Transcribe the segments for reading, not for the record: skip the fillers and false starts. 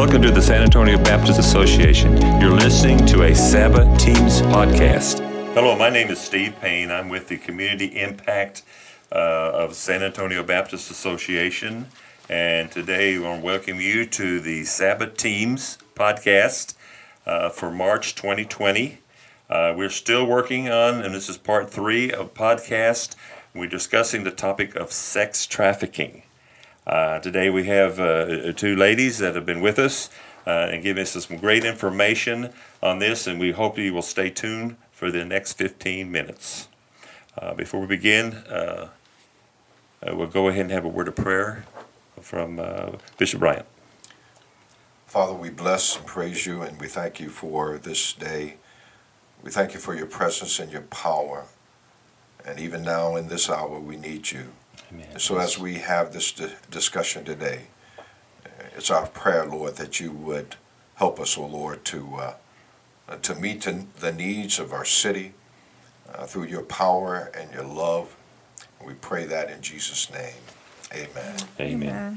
Welcome to the San Antonio Baptist Association. You're listening to a Sabbath Teams podcast. Hello, my name is Steve Payne. I'm with the Community Impact of San Antonio Baptist Association. And today I want to welcome you to the Sabbath Teams podcast for March 2020. We're still working on, and this is part 3 of podcast. We're discussing the topic of sex trafficking. Today we have 2 ladies that have been with us and giving us some great information on this, and we hope you will stay tuned for the next 15 minutes. Before we begin, we'll go ahead and have a word of prayer from Bishop Bryant. Father, we bless and praise you, and we thank you for this day. We thank you for your presence and your power, and even now in this hour we need you. Amen. So as we have this discussion today, it's our prayer, Lord, that you would help us, O Lord, to meet the needs of our city through your power and your love. We pray that in Jesus' name. Amen. Amen.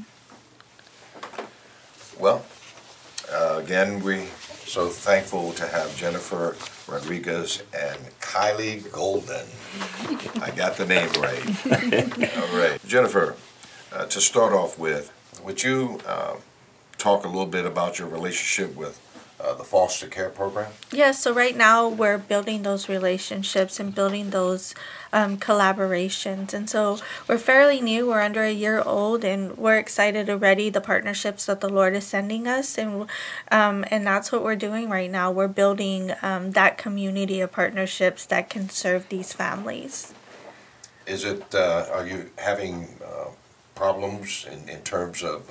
Well, again, we're so thankful to have Jennifer Rodriguez and Kylie Golden. I got the name right. All right. Jennifer, to start off with, would you talk a little bit about your relationship with the foster care program? Yeah, so right now we're building those relationships and building those collaborations. And so we're fairly new. We're under a year old, and we're excited already the partnerships that the Lord is sending us. And that's what we're doing right now. We're building that community of partnerships that can serve these families. Is it, are you having problems in terms of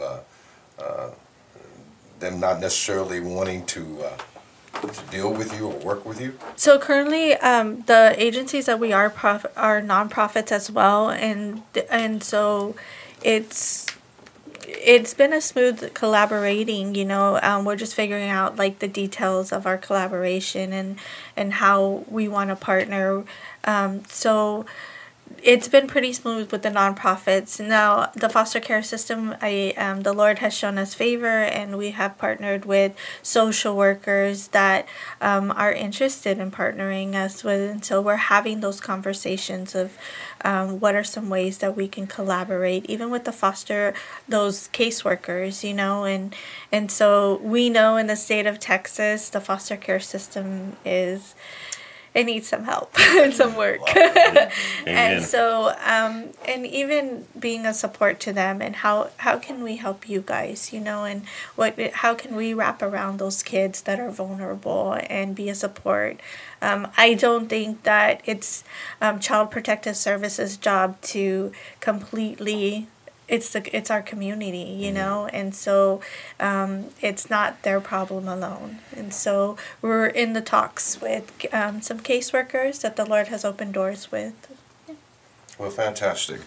them not necessarily wanting to deal with you or work with you? So currently, the agencies that we are nonprofits as well, and so it's been a smooth collaborating. You know, we're just figuring out like the details of our collaboration and how we want to partner. So it's been pretty smooth with the nonprofits. Now, the foster care system, the Lord has shown us favor, and we have partnered with social workers that are interested in partnering us with. And so we're having those conversations of what are some ways that we can collaborate, even with those caseworkers, you know. And so we know in the state of Texas, the foster care system it needs some help and some work. And so, and even being a support to them, and how can we help you guys, you know, and how can we wrap around those kids that are vulnerable and be a support. I don't think that it's Child Protective Services' job to completely. It's our community, you know, and so it's not their problem alone. And so we're in the talks with some caseworkers that the Lord has opened doors with. Yeah. Well, fantastic.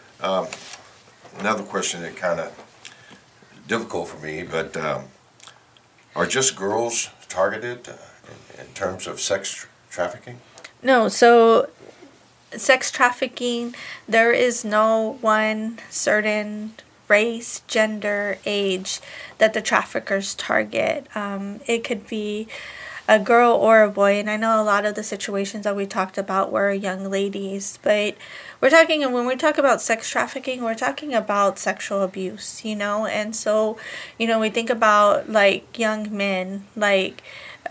Another question that kind of difficult for me, but are just girls targeted in terms of sex trafficking? No, so sex trafficking, there is no one certain race, gender, age that the traffickers target. It could be a girl or a boy, and I know a lot of the situations that we talked about were young ladies, but when we talk about sex trafficking, we're talking about sexual abuse, you know. And so, you know, we think about like young men, like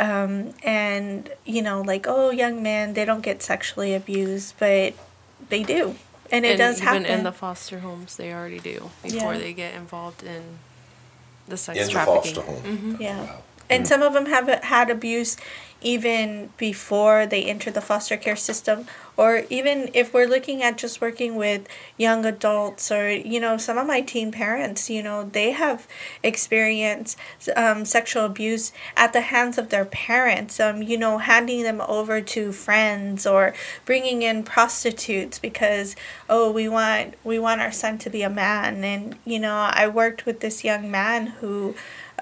and you know, like, oh, young men, they don't get sexually abused, but they do, and it does happen. Even in the foster homes, they already do before they get involved in the sex trafficking. In the foster home. Mm-hmm. Yeah. Wow. And some of them have had abuse even before they enter the foster care system, or even if we're looking at just working with young adults, or, you know, some of my teen parents, you know, they have experienced sexual abuse at the hands of their parents, you know, handing them over to friends or bringing in prostitutes because, oh, we want our son to be a man. And, you know, I worked with this young man who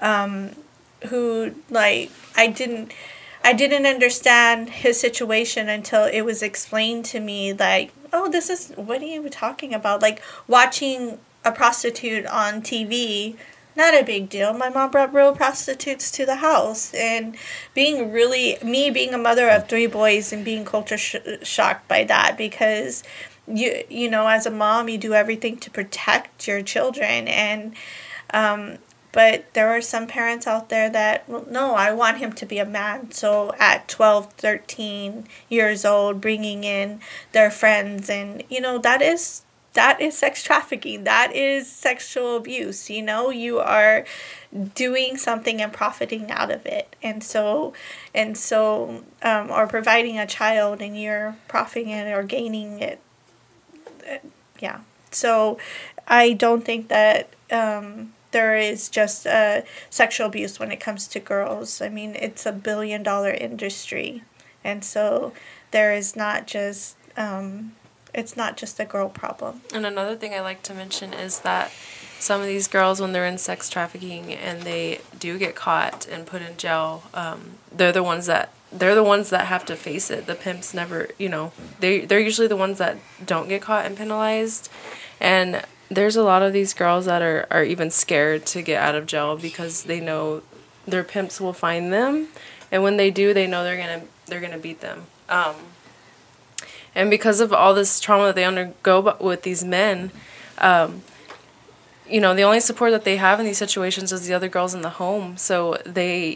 like, I didn't understand his situation until it was explained to me, like, oh, this is, what are you talking about? Like, watching a prostitute on TV not a big deal. My mom brought real prostitutes to the house, and being a mother of 3 boys and being culture shocked by that, because you know, as a mom, you do everything to protect your children, and but there are some parents out there that, well, no, I want him to be a man. So at 12, 13 years old, bringing in their friends, and, you know, that is sex trafficking. That is sexual abuse. You know, you are doing something and profiting out of it. And so, or providing a child and you're profiting it or gaining it. Yeah. So I don't think that, there is just sexual abuse when it comes to girls. I mean, it's $1 billion industry. And so there is not just, it's not just a girl problem. And another thing I like to mention is that some of these girls, when they're in sex trafficking and they do get caught and put in jail, they're the ones that have to face it. The pimps never, you know, they're usually the ones that don't get caught and penalized. And there's a lot of these girls that are even scared to get out of jail because they know their pimps will find them, and when they do, they know they're gonna beat them. And because of all this trauma that they undergo with these men, you know, the only support that they have in these situations is the other girls in the home. So they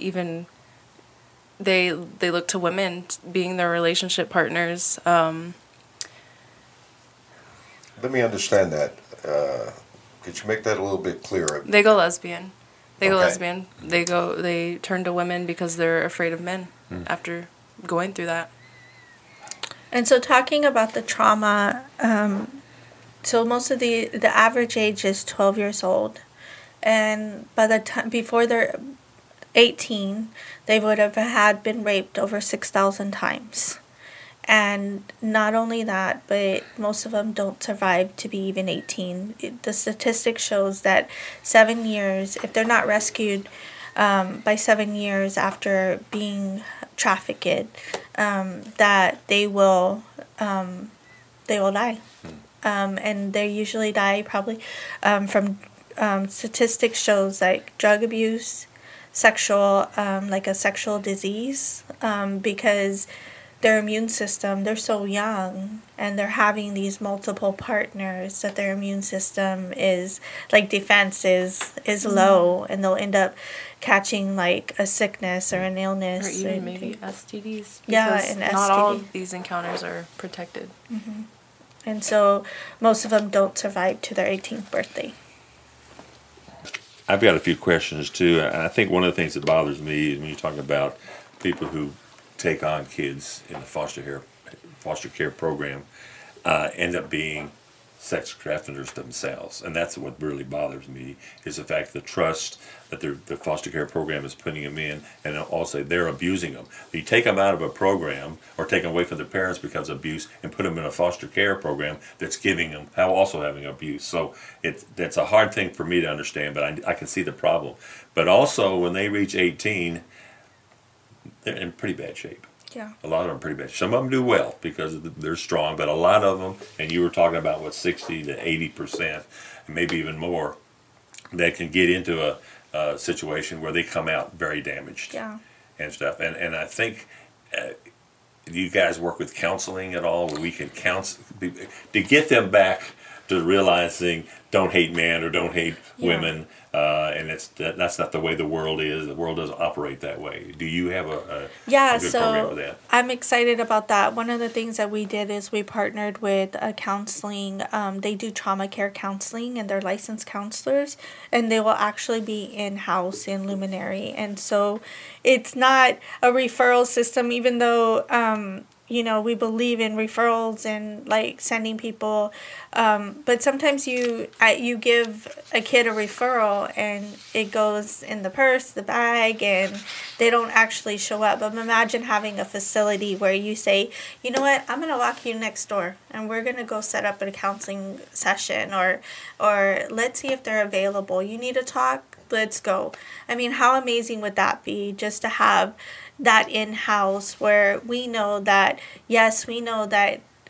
look to women being their relationship partners. Let me understand that. Could you make that a little bit clearer? They go lesbian. They turn to women because they're afraid of men after going through that. And so talking about the trauma, so most of the average age is 12 years old. And by the time, before they're 18, they would have been raped over 6,000 times. And not only that, but most of them don't survive to be even 18. The statistic shows that 7 years, if they're not rescued by 7 years after being trafficked, that they will die. And they usually die probably from statistics shows like drug abuse, sexual, like a sexual disease, because their immune system, they're so young and they're having these multiple partners that their immune system is, like, defense is low, and they'll end up catching like a sickness or an illness. Or even maybe STDs. Yeah, and STD. Not all of these encounters are protected. Mm-hmm. And so most of them don't survive to their 18th birthday. I've got a few questions too, and I think one of the things that bothers me is when you're talking about people who take on kids in the foster care program, end up being sex traffickers themselves, and that's what really bothers me, is the fact the trust that the foster care program is putting them in, and also they're abusing them. You take them out of a program or take them away from their parents because of abuse and put them in a foster care program that's giving them also having abuse. So that's a hard thing for me to understand, but I can see the problem. But also when they reach 18, they're in pretty bad shape. Yeah. A lot of them are pretty bad. Some of them do well because they're strong, but a lot of them, and you were talking about 60 to 80%, and maybe even more, that can get into a situation where they come out very damaged. Yeah. And stuff. And I think, do you guys work with counseling at all, where we can counsel to get them back to realizing don't hate men or don't hate women, and that's not the way the world is. The world doesn't operate that way. Do you have a good program for that? I'm excited about that. One of the things that we did is we partnered with a counseling. They do trauma care counseling, and they're licensed counselors, and they will actually be in-house in Luminary. And so it's not a referral system, even though we believe in referrals and like sending people, but sometimes you give a kid a referral and it goes in the purse, the bag, and they don't actually show up. But imagine having a facility where you say, you know what, I'm gonna walk you next door and we're gonna go set up a counseling session, or let's see if they're available. You need to talk, let's go. I mean, how amazing would that be, just to have that in-house, where we know that, yes, we know that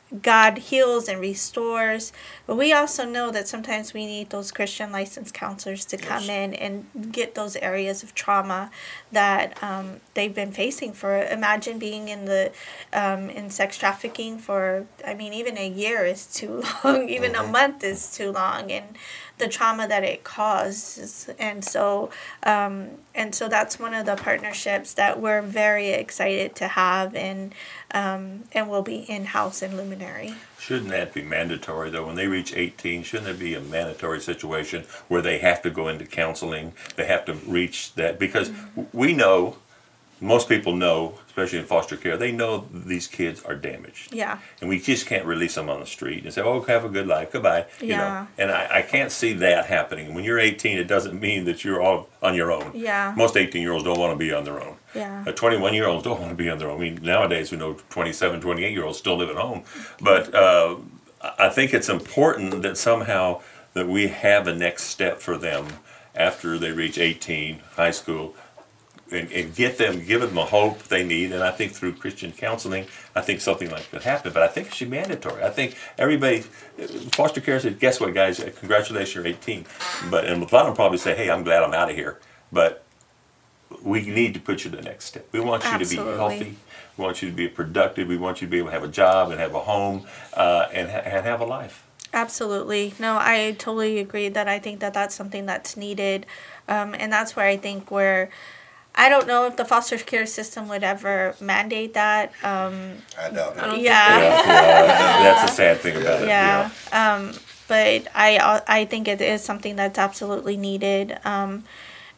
God heals and restores, but we also know that sometimes we need those Christian licensed counselors to come in and get those areas of trauma that they've been facing. For imagine being in the in sex trafficking for, I mean, even a year is too long, even a month is too long, and the trauma that it causes. And so that's one of the partnerships that we're very excited to have, and will be in-house in Luminary. Shouldn't that be mandatory, though? When they reach 18, shouldn't there be a mandatory situation where they have to go into counseling? They have to reach that? Because we know, most people know, especially in foster care, they know these kids are damaged. Yeah. And we just can't release them on the street and say, oh, have a good life, goodbye. You Yeah. know? And I can't see that happening. When you're 18, it doesn't mean that you're all on your own. Yeah. Most 18-year-olds don't want to be on their own. Yeah. 21-year-olds don't want to be on their own. I mean, nowadays we know 27, 28-year-olds still live at home. But I think it's important that somehow that we have a next step for them after they reach 18, high school, and give them a hope they need. And I think through Christian counseling, I think something like that happen. But I think it should be mandatory. I think everybody, foster care said, guess what, guys, congratulations, you're 18. And a lot of them probably say, hey, I'm glad I'm out of here. But we need to put you to the next step. We want you Absolutely. to be healthy. We want you to be productive. We want you to be able to have a job and have a home and have a life. Absolutely. No, I totally agree that I think that that's something that's needed. And that's where I think I don't know if the foster care system would ever mandate that. I doubt it. Yeah. That's a sad thing about it. Yeah. But I think it is something that's absolutely needed. And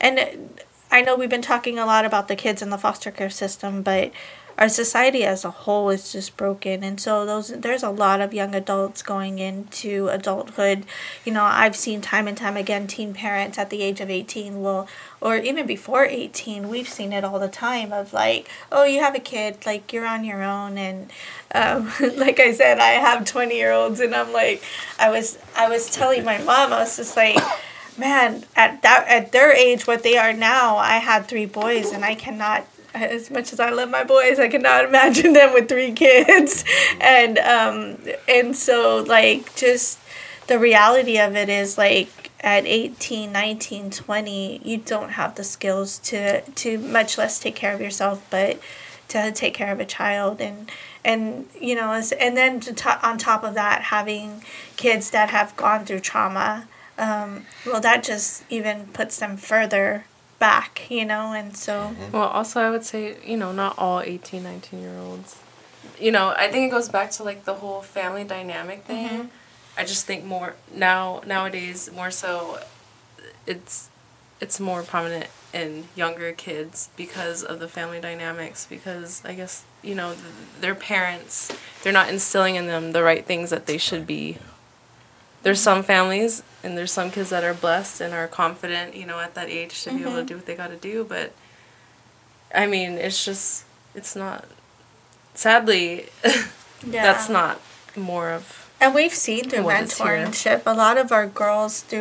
I know we've been talking a lot about the kids in the foster care system, but our society as a whole is just broken. And so there's a lot of young adults going into adulthood. You know, I've seen time and time again teen parents at the age of 18 or even before 18, we've seen it all the time of like, oh, you have a kid, like you're on your own. And like I said, I have 20-year-olds, and I'm like, I was telling my mom, I was just like, man, at their age, what they are now, I had 3 boys, and I cannot, as much as I love my boys, I cannot imagine them with 3 kids. And so, like, just the reality of it is, like, at 18, 19, 20, you don't have the skills to much less take care of yourself, but to take care of a child. And you know, and then on top of that, having kids that have gone through trauma, well, that just even puts them further back, you know. And so well, also I would say, you know, not all 18, 19-year-olds, you know, I think it goes back to like the whole family dynamic thing. I just think more nowadays more so it's more prominent in younger kids because of the family dynamics, because I guess, you know, their parents, they're not instilling in them the right things that they should be. There's some families and there's some kids that are blessed and are confident, you know, at that age to be able to do what they got to do. But, I mean, it's not, sadly, that's not more of. And we've seen through what is here. mentorship, a lot of our girls through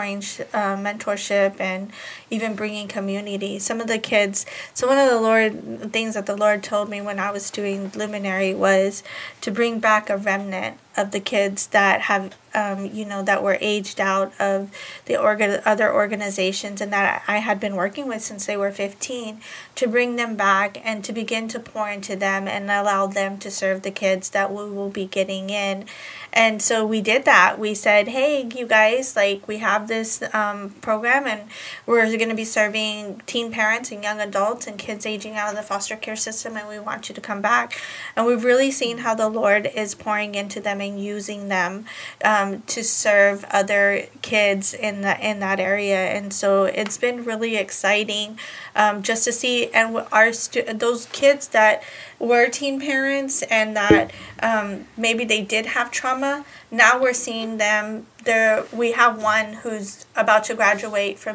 mentorship and even bringing community. Some of the kids, so one of the things that the Lord told me when I was doing Luminary was to bring back a remnant of the kids that have, you know, that were aged out of the other organizations and that I had been working with since they were 15, to bring them back and to begin to pour into them and allow them to serve the kids that we will be getting in. And so we did that. We said, hey, you guys, like, we have this program, and we're going to be serving teen parents and young adults and kids aging out of the foster care system, and we want you to come back. And we've really seen how the Lord is pouring into them and using them to serve other kids in that area. And so it's been really exciting just to see, and those kids that were teen parents and that maybe they did have trauma, now we're seeing them. We have one who's about to graduate from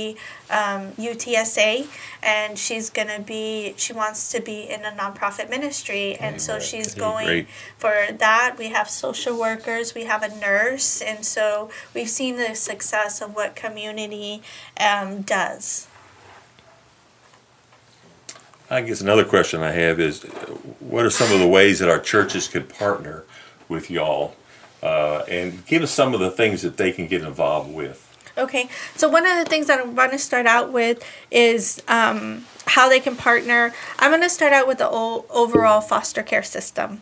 UTSA, and she wants to be in a nonprofit ministry, and so she's going for that. We have social workers, we have a nurse, and so we've seen the success of what community does. I guess another question I have is, what are some of the ways that our churches could partner with y'all, and give us some of the things that they can get involved with. Okay, so one of the things that I want to start out with is how they can partner. I'm going to start out with the overall foster care system.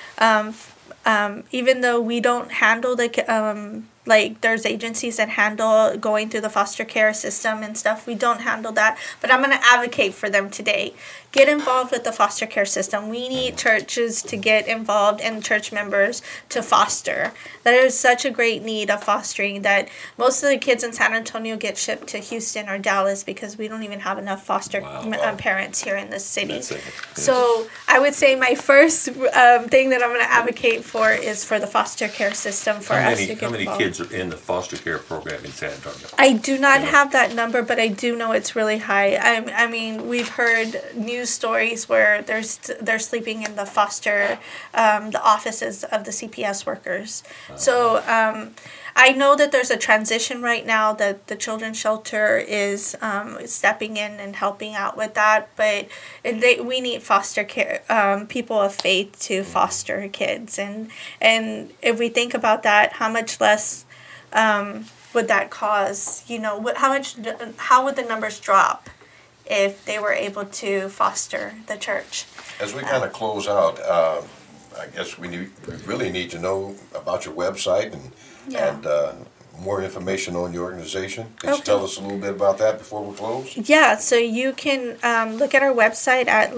Even though we don't handle the like there's agencies that handle going through the foster care system and stuff. We don't handle that, but I'm going to advocate for them today. Get involved with the foster care system. We need churches to get involved and church members to foster. There is such a great need of fostering that most of the kids in San Antonio get shipped to Houston or Dallas because we don't even have enough foster parents here in this city. Yes. So I would say my first thing that I'm going to advocate for is for the foster care system for us to get How many involved. kids are in the foster care program in San Antonio? I do not have that number, but I do know it's really high. I mean, we've heard news stories where they're sleeping in the foster, the offices of the CPS workers. So I know that there's a transition right now that the Children's Shelter is stepping in and helping out with that, but we need foster care people of faith to foster kids, and if we think about that, how much less would that cause? You know, how would the numbers drop if they were able to foster the church? As we kind of close out, I guess we really need to know about your website and more information on your organization. Could you tell us a little bit about that before we close? Yeah, so you can look at our website at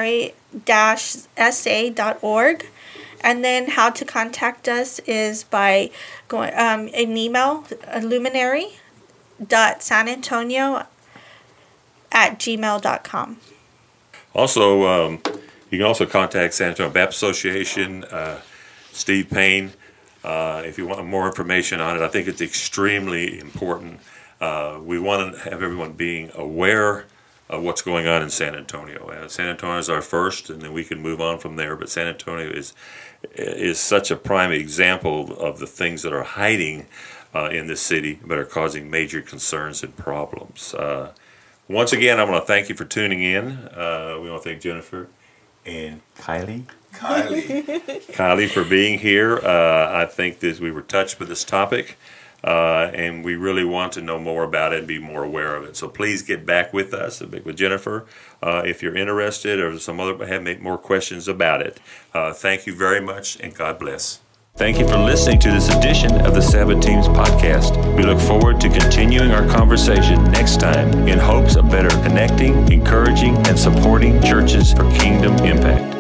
luminary-sa.org. And then how to contact us is by going an email, luminary.sanantonio@gmail.com. Also, you can also contact San Antonio Baptist Association, Steve Payne, if you want more information on it. I think it's extremely important. We want to have everyone being aware of what's going on in San Antonio. San Antonio is our first, and then we can move on from there. But San Antonio is such a prime example of the things that are hiding in this city, but are causing major concerns and problems. Once again, I want to thank you for tuning in. We want to thank Jennifer and Kylie for being here. I think that we were touched with this topic. And we really want to know more about it and be more aware of it. So please get back with us, with Jennifer, if you're interested or have more questions about it. Thank you very much, and God bless. Thank you for listening to this edition of the Sabbath Teams podcast. We look forward to continuing our conversation next time in hopes of better connecting, encouraging, and supporting churches for kingdom impact.